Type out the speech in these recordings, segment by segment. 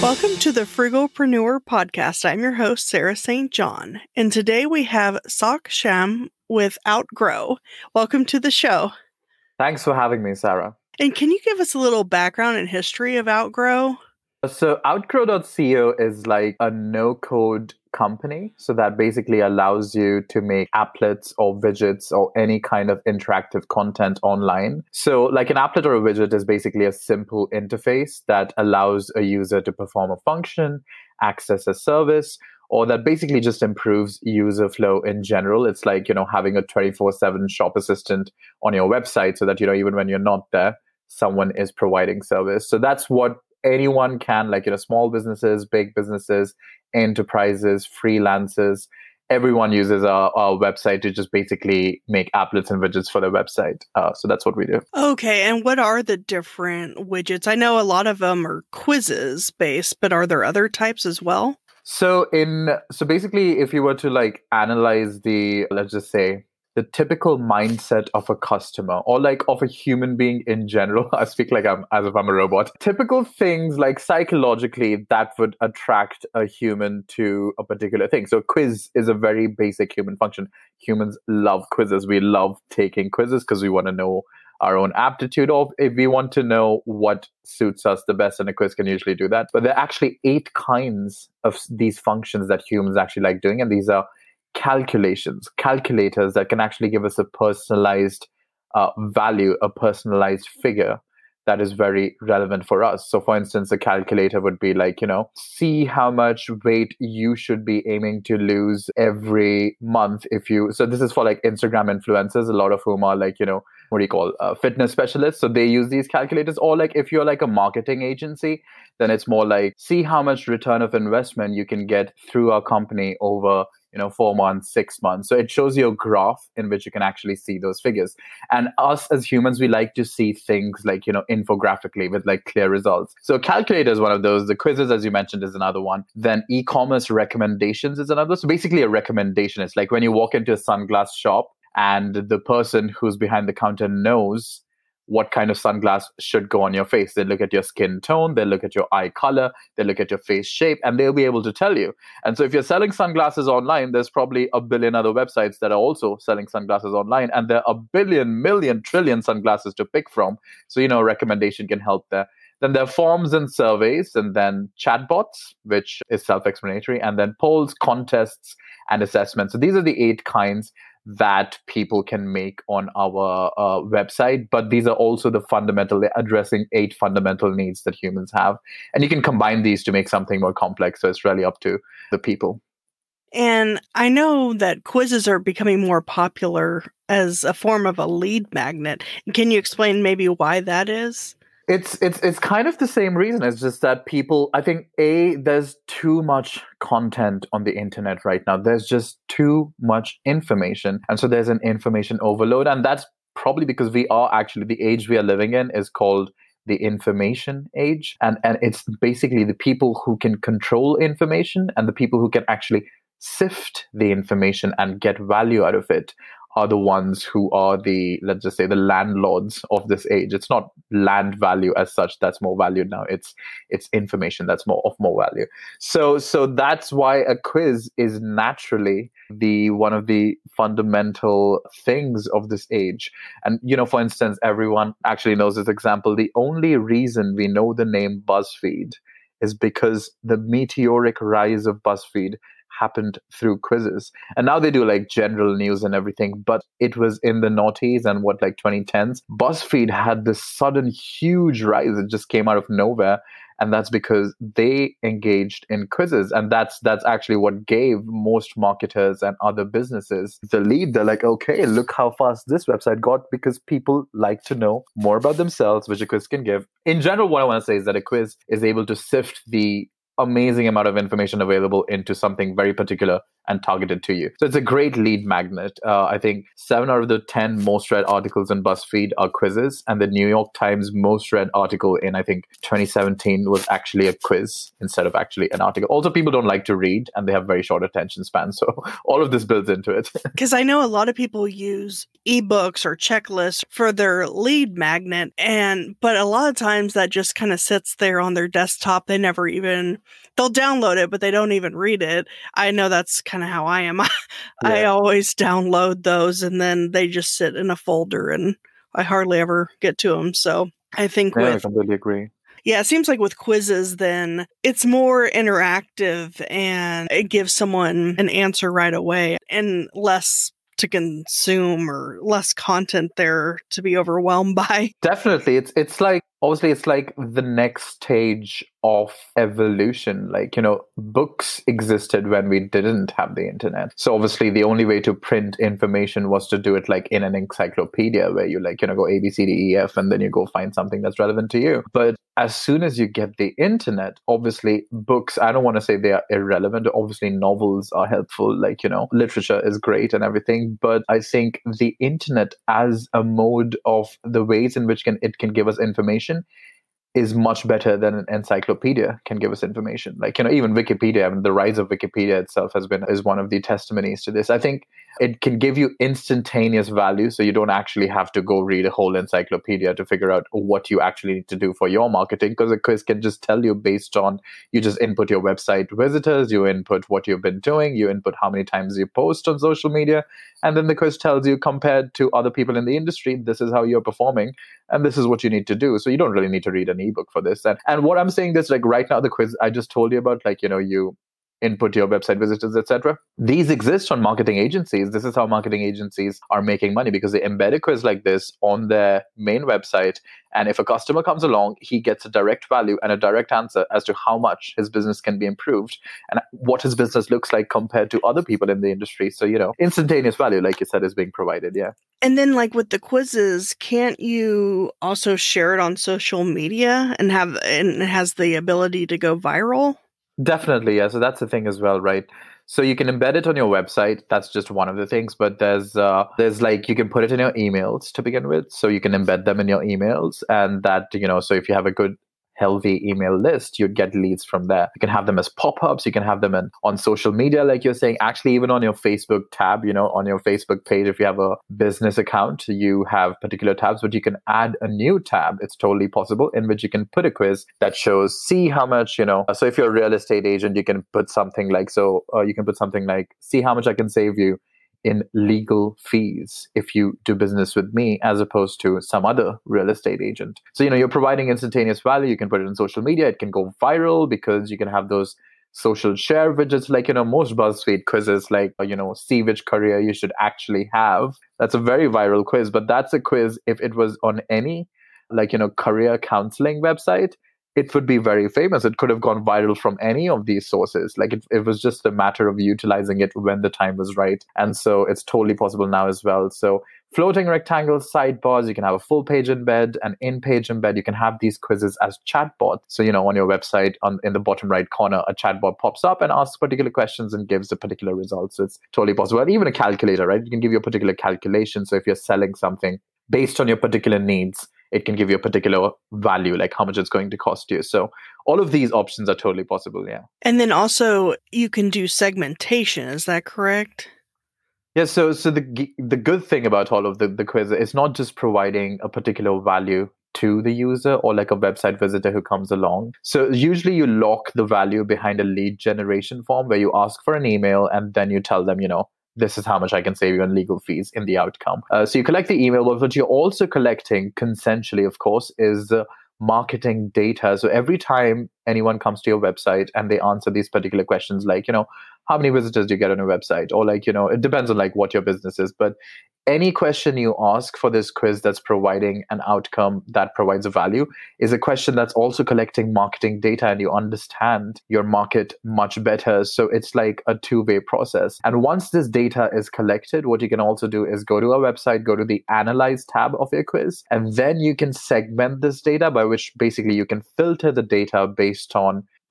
Welcome to the Frugalpreneur podcast. I'm your host, Sarah St. John, and today we have Sak Sham with Outgrow. Welcome to the show. Thanks for having me, Sarah. And can you give us a little background and history of Outgrow? So Outgrow.co is like a no-code company. So that basically allows you to make applets or widgets or any kind of interactive content online. So like an applet or a widget is basically a simple interface that allows a user to perform a function, access a service, or that basically just improves user flow in general. It's like, having a 24/7 shop assistant on your website so that, even when you're not there, someone is providing service. So that's what anyone can, like, small businesses, big businesses, enterprises, freelancers, everyone uses our website to just basically make applets and widgets for their website. So that's what we do. Okay, and what are the different widgets? I know a lot of them are quizzes based, but are there other types as well? So basically, if you were to like analyze let's just say, the typical mindset of a customer or like of a human being in general, I speak like as if I'm a robot. Typical things like psychologically that would attract a human to a particular thing. So quiz is a very basic human function. Humans love quizzes. We love taking quizzes because we want to know our own aptitude, or if we want to know what suits us the best, and a quiz can usually do that. But there are actually 8 kinds of these functions that humans actually like doing, and these are calculators that can actually give us a personalized value, a personalized figure that is very relevant for us. So for instance, a calculator would be like, see how much weight you should be aiming to lose every month so this is for like Instagram influencers, a lot of whom are like, fitness specialists. So they use these calculators. Or like if you're like a marketing agency, then it's more like, see how much return of investment you can get through our company over 4 months, 6 months. So it shows you a graph in which you can actually see those figures. And us as humans, we like to see things like, infographically with like clear results. So calculator is one of those. The quizzes, as you mentioned, is another one. Then e-commerce recommendations is another. So basically a recommendation is like when you walk into a sunglass shop and the person who's behind the counter knows what kind of sunglass should go on your face. They look at your skin tone, they look at your eye color, they look at your face shape, and they'll be able to tell you. And so if you're selling sunglasses online, there's probably a billion other websites that are also selling sunglasses online, and there are a billion, million, trillion sunglasses to pick from. So, a recommendation can help there. Then there are forms and surveys, and then chatbots, which is self-explanatory, and then polls, contests, and assessments. So these are the 8 kinds that people can make on our website. But these are also they're addressing 8 fundamental needs that humans have. And you can combine these to make something more complex. So it's really up to the people. And I know that quizzes are becoming more popular as a form of a lead magnet. Can you explain maybe why that is? It's kind of the same reason. It's just that people, I think, there's too much content on the internet right now. There's just too much information. And so there's an information overload. And that's probably because the age we are living in is called the information age. And it's basically the people who can control information and the people who can actually sift the information and get value out of it are the ones who are let's just say, the landlords of this age. It's not land value as such that's more valued now. It's information that's more value. So that's why a quiz is naturally one of the fundamental things of this age. And, for instance, everyone actually knows this example. The only reason we know the name BuzzFeed is because the meteoric rise of BuzzFeed happened through quizzes. And now they do like general news and everything, but it was in the noughties and 2010s. BuzzFeed had this sudden huge rise. It just came out of nowhere. And that's because they engaged in quizzes. And that's actually what gave most marketers and other businesses the lead. They're like, okay, look how fast this website got, because people like to know more about themselves, which a quiz can give. In general, what I want to say is that a quiz is able to sift the amazing amount of information available into something very particular and targeted to you. So it's a great lead magnet. I think 7 out of the 10 most read articles in BuzzFeed are quizzes, and the New York Times most read article in, I think, 2017 was actually a quiz instead of actually an article. Also, people don't like to read and they have very short attention spans. So all of this builds into it. Because I know a lot of people use ebooks or checklists for their lead magnet, but a lot of times that just kind of sits there on their desktop. They never even, they'll download it, but they don't even read it. I know that's kind of how I am. I always download those and then they just sit in a folder and I hardly ever get to them. So I think I completely agree. Yeah, it seems like with quizzes, then it's more interactive and it gives someone an answer right away and less to consume or less content there to be overwhelmed by. Definitely. It's like, obviously, it's like the next stage of evolution. Like, books existed when we didn't have the internet. So obviously the only way to print information was to do it like in an encyclopedia where you go A, B, C, D, E, F, and then you go find something that's relevant to you. But as soon as you get the internet, obviously books, I don't want to say they are irrelevant. Obviously novels are helpful, literature is great and everything. But I think the internet as a mode of the ways in which it can give us information is much better than an encyclopedia can give us information. Even Wikipedia, the rise of Wikipedia itself is one of the testimonies to this. I think it can give you instantaneous value, so you don't actually have to go read a whole encyclopedia to figure out what you actually need to do for your marketing, because a quiz can just tell you based on, you just input your website visitors, you input what you've been doing, you input how many times you post on social media, and then the quiz tells you, compared to other people in the industry, this is how you're performing, and this is what you need to do. So you don't really need to read an ebook for this. And what I'm saying is, right now, the quiz I just told you about, you input your website visitors, etc. These exist on marketing agencies. This is how marketing agencies are making money, because they embed a quiz like this on their main website. And if a customer comes along, he gets a direct value and a direct answer as to how much his business can be improved and what his business looks like compared to other people in the industry. So, instantaneous value, like you said, is being provided. Yeah. And then with the quizzes, can't you also share it on social media and it has the ability to go viral? Definitely, yeah. So that's the thing as well, right? So you can embed it on your website. That's just one of the things. But there's you can put it in your emails to begin with. So you can embed them in your emails, and that, so if you have a good healthy email list, you'd get leads from there. You can have them as pop-ups. You can have them on social media, like you're saying. Actually, even on your Facebook tab, on your Facebook page, if you have a business account, you have particular tabs, but you can add a new tab. It's totally possible, in which you can put a quiz that shows, see how much, so if you're a real estate agent, you can put something like, see how much I can save you in legal fees if you do business with me, as opposed to some other real estate agent. So, you're providing instantaneous value. You can put it in social media. It can go viral because you can have those social share widgets, most BuzzFeed quizzes, see which career you should actually have. That's a very viral quiz, but that's a quiz, if it was on any, career counseling website, it would be very famous. It could have gone viral from any of these sources. It was just a matter of utilizing it when the time was right. And so it's totally possible now as well. So floating rectangle sidebars, you can have a full page embed, an in-page embed. You can have these quizzes as chatbots. So, on your website, in the bottom right corner, a chatbot pops up and asks particular questions and gives a particular result. So it's totally possible. And even a calculator, right? You can give you a particular calculation. So if you're selling something based on your particular needs, it can give you a particular value, like how much it's going to cost you. So all of these options are totally possible, yeah. And then also you can do segmentation, is that correct? Yeah, so the good thing about all of the quiz is not just providing a particular value to the user or like a website visitor who comes along. So usually you lock the value behind a lead generation form where you ask for an email and then you tell them, this is how much I can save you on legal fees in the outcome. So you collect the email, but what you're also collecting consensually, of course, is marketing data. So every time anyone comes to your website and they answer these particular questions, like, how many visitors do you get on your website? Or it depends on what your business is. But any question you ask for this quiz that's providing an outcome that provides a value is a question that's also collecting marketing data, and you understand your market much better. So it's like a two-way process. And once this data is collected, what you can also do is go to our website, go to the Analyze tab of your quiz, and then you can segment this data, by which basically you can filter the data based on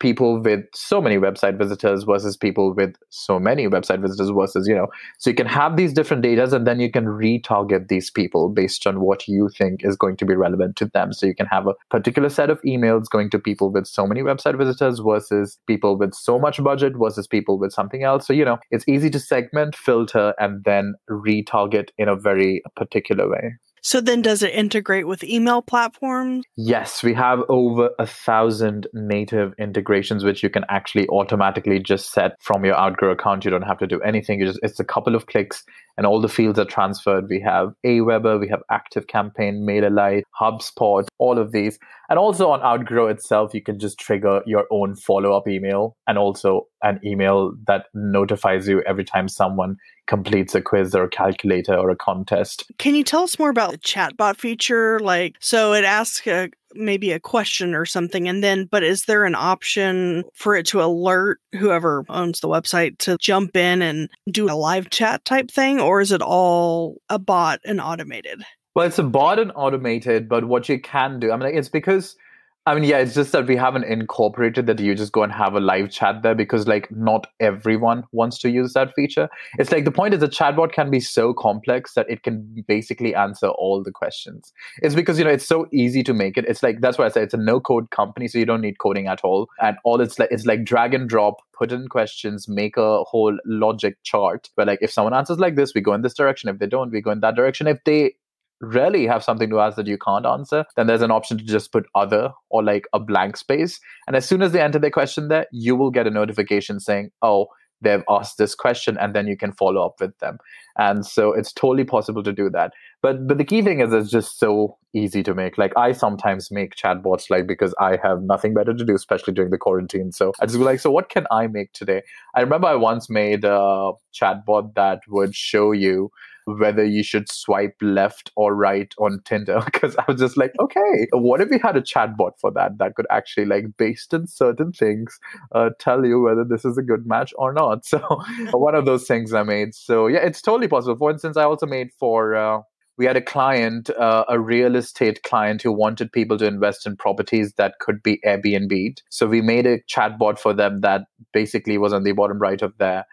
people with so many website visitors versus people with so many website visitors versus, so you can have these different data, and then you can retarget these people based on what you think is going to be relevant to them. So you can have a particular set of emails going to people with so many website visitors versus people with so much budget versus people with something else. So, it's easy to segment, filter, and then retarget in a very particular way. So then does it integrate with email platforms? Yes, we have over 1,000 native integrations, which you can actually automatically just set from your Outgrow account. You don't have to do anything. It's a couple of clicks and all the fields are transferred. We have Aweber, we have ActiveCampaign, MailerLite, HubSpot, all of these. And also on Outgrow itself, you can just trigger your own follow-up email and also an email that notifies you every time someone completes a quiz or a calculator or a contest. Can you tell us more about the chatbot feature? So it asks maybe a question or something, but is there an option for it to alert whoever owns the website to jump in and do a live chat type thing, or is it all a bot and automated? Well, it's a bot and automated, but what you can do, it's because it's just that we haven't incorporated that you just go and have a live chat there because not everyone wants to use that feature. It's the point is the chatbot can be so complex that it can basically answer all the questions. It's because, it's so easy to make it. It's that's why I say it's a no code company. So you don't need coding at all. And all it's like drag and drop, put in questions, make a whole logic chart where if someone answers like this, we go in this direction. If they don't, we go in that direction. If they really have something to ask that you can't answer, then there's an option to just put other or a blank space. And as soon as they enter their question there, you will get a notification saying, oh, they've asked this question, and then you can follow up with them. And so it's totally possible to do that. But the key thing is it's just so easy to make. I sometimes make chatbots because I have nothing better to do, especially during the quarantine. So I just go so what can I make today? I remember I once made a chatbot that would show you whether you should swipe left or right on Tinder, because I was just okay, what if we had a chatbot for that could actually based on certain things tell you whether this is a good match or not. So one of those things I made. So yeah, it's totally possible. For instance, I also made for we had a client, a real estate client who wanted people to invest in properties that could be Airbnb'd. So we made a chatbot for them that basically was on the bottom right of their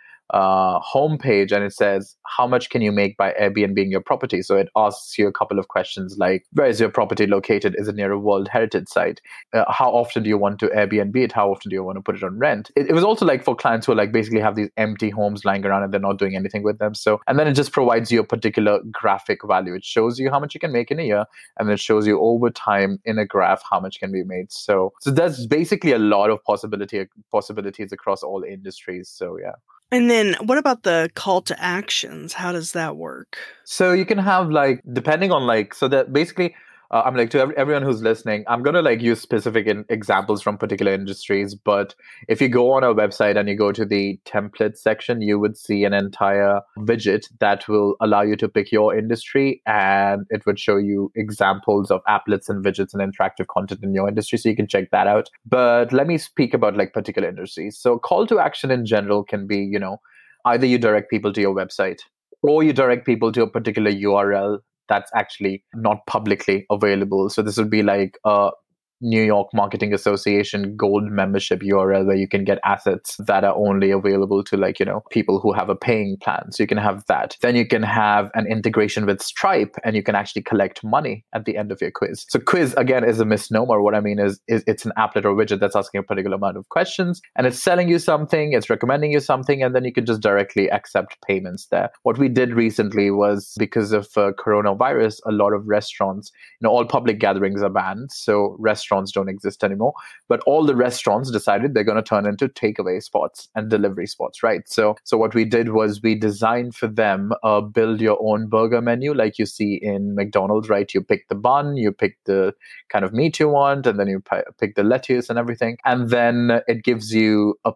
homepage, and it says, how much can you make by Airbnb your property? So it asks you a couple of questions like, where is your property located? Is it near a World Heritage Site? How often do you want to Airbnb it? How often do you want to put it on rent? It was also for clients who basically have these empty homes lying around and they're not doing anything with them. So, and then it just provides you a particular graphic value. It shows you how much you can make in a year, and it shows you over time in a graph how much can be made. So there's basically a lot of possibilities across all industries. So yeah. And then what about the call to actions? How does that work? So you can have depending on so that basically I'm to everyone who's listening, I'm going to use specific examples from particular industries. But if you go on our website and you go to the template section, you would see an entire widget that will allow you to pick your industry, and it would show you examples of applets and widgets and interactive content in your industry. So you can check that out. But let me speak about particular industries. So call to action in general can be, either you direct people to your website or you direct people to a particular URL that's actually not publicly available. So this would be a New York Marketing Association gold membership URL where you can get assets that are only available to people who have a paying plan. So you can have that. Then you can have an integration with Stripe, and you can actually collect money at the end of your quiz. So quiz, again, is a misnomer. What I mean is it's an applet or widget that's asking a particular amount of questions, and it's selling you something, it's recommending you something, and then you can just directly accept payments there. What we did recently was, because of coronavirus, a lot of restaurants, all public gatherings are banned. So restaurants don't exist anymore, but all the restaurants decided they're going to turn into takeaway spots and delivery spots, right? So what we did was we designed for them a build your own burger menu like you see in McDonald's, right? You pick the bun, you pick the kind of meat you want, and then you pick the lettuce and everything. And then it gives you a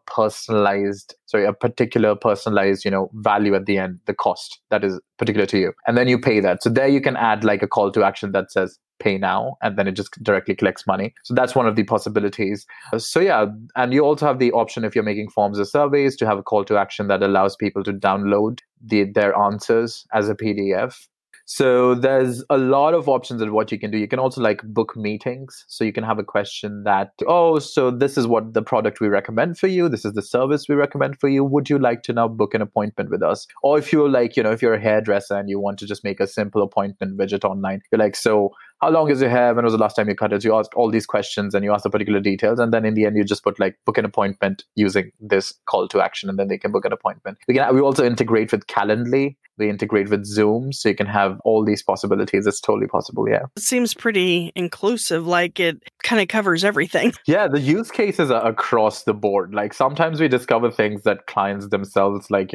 particular personalized, value at the end, the cost that is particular to you. And then you pay that. So there you can add a call to action that says, pay now, and then it just directly collects money. So that's one of the possibilities. So yeah, and you also have the option, if you're making forms or surveys, to have a call to action that allows people to download their answers as a PDF. So there's a lot of options of what you can do. You can also like book meetings. So you can have a question that, oh, so this is what the product we recommend for you. This is the service we recommend for you. Would you like to now book an appointment with us? Or if you're like, if you're a hairdresser and you want to just make a simple appointment widget online, you're like, so how long is your hair? When was the last time you cut it? You ask all these questions and you ask the particular details. And then in the end, you just put like book an appointment using this call to action. And then they can book an appointment. We also integrate with Calendly. We integrate with Zoom. So you can have all these possibilities. It's totally possible. Yeah. It seems pretty inclusive. Like it kind of covers everything. Yeah. The use cases are across the board. Like sometimes we discover things that clients themselves, like,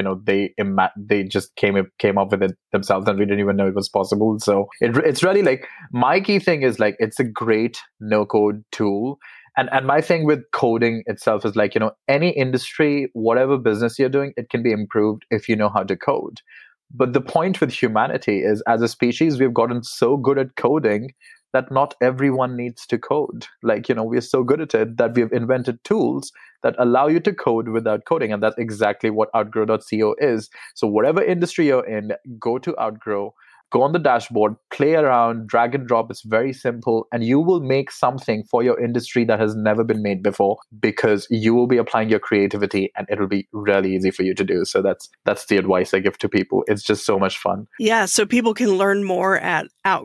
they just came up with it themselves and we didn't even know it was possible. So it's really like, my key thing is like, it's a great no code tool. And my thing with coding itself is like, any industry, whatever business you're doing, it can be improved if you know how to code. But the point with humanity is, as a species, we've gotten so good at coding that not everyone needs to code. Like, we're so good at it that we've invented tools that allow you to code without coding. And that's exactly what Outgrow.co is. So whatever industry you're in, go to Outgrow. Go on the dashboard, play around, drag and drop. It's very simple. And you will make something for your industry that has never been made before because you will be applying your creativity and it'll be really easy for you to do. So that's the advice I give to people. It's just so much fun. Yeah. So people can learn more at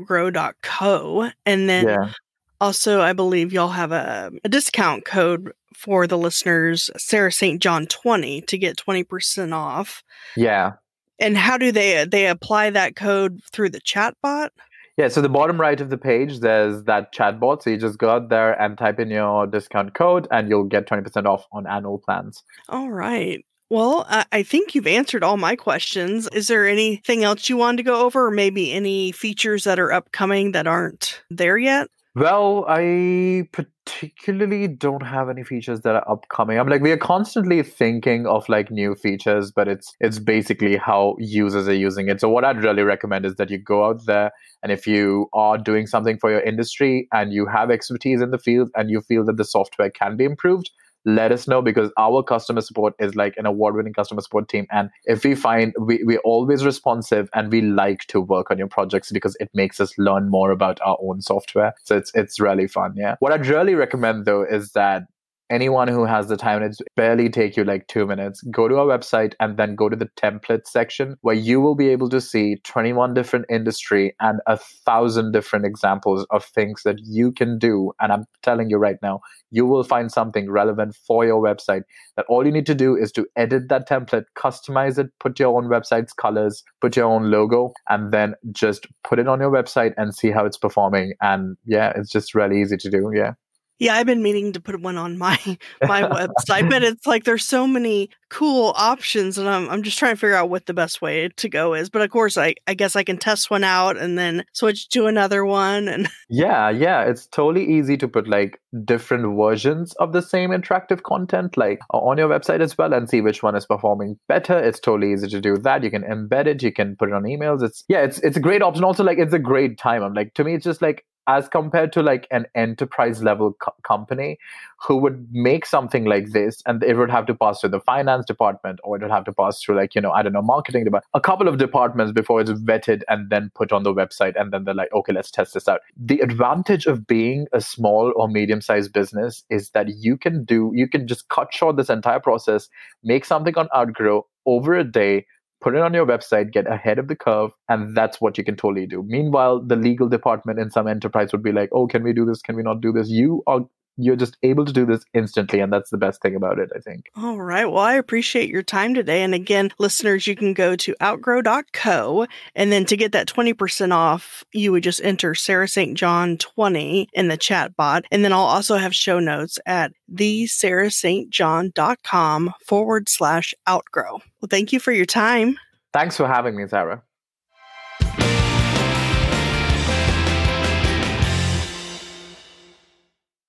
outgrow.co. And then also, I believe y'all have a discount code for the listeners, Sarah St. John 20, to get 20% off. Yeah. And how do they apply that code through the chatbot? Yeah, so the bottom right of the page, there's that chatbot. So you just go out there and type in your discount code and you'll get 20% off on annual plans. All right. Well, I think you've answered all my questions. Is there anything else you wanted to go over, or maybe any features that are upcoming that aren't there yet? Well, I particularly don't have any features that are upcoming. I'm like, we are constantly thinking of like new features, but it's basically how users are using it. So what I'd really recommend is that you go out there, and if you are doing something for your industry and you have expertise in the field and you feel that the software can be improved, let us know, because our customer support is like an award-winning customer support team. And if we find we're always responsive, and we like to work on your projects because it makes us learn more about our own software. So it's really fun. Yeah. What I'd really recommend though is that anyone who has the time, it's barely take you like 2 minutes, go to our website and then go to the templates section, where you will be able to see 21 different industry and 1,000 different examples of things that you can do. And I'm telling you right now, you will find something relevant for your website, that all you need to do is to edit that template, customize it, put your own website's colors, put your own logo, and then just put it on your website and see how it's performing. And yeah, it's just really easy to do. Yeah. Yeah, I've been meaning to put one on my website, but it's like there's so many cool options, and I'm just trying to figure out what the best way to go is. But of course, I guess I can test one out and then switch to another one. And yeah, it's totally easy to put like different versions of the same interactive content like on your website as well, and see which one is performing better. It's totally easy to do that. You can embed it, you can put it on emails. It's a great option. Also, like, it's a great time. I'm like, to me, it's just like, as compared to like an enterprise level company who would make something like this, and it would have to pass through the finance department, or it would have to pass through like, I don't know, marketing department, a couple of departments before it's vetted and then put on the website. And then they're like, okay, let's test this out. The advantage of being a small or medium-sized business is that you can just cut short this entire process, make something on Outgrow over a day, put it on your website, get ahead of the curve, and that's what you can totally do. Meanwhile, the legal department in some enterprise would be like, oh, can we do this? Can we not do this? You're just able to do this instantly, and that's the best thing about it, I think. All right. Well, I appreciate your time today. And again, listeners, you can go to outgrow.co, and then to get that 20% off, you would just enter Sarah St. John 20 in the chat bot. And then I'll also have show notes at thesarahstjohn.com/outgrow. Well, thank you for your time. Thanks for having me, Sarah.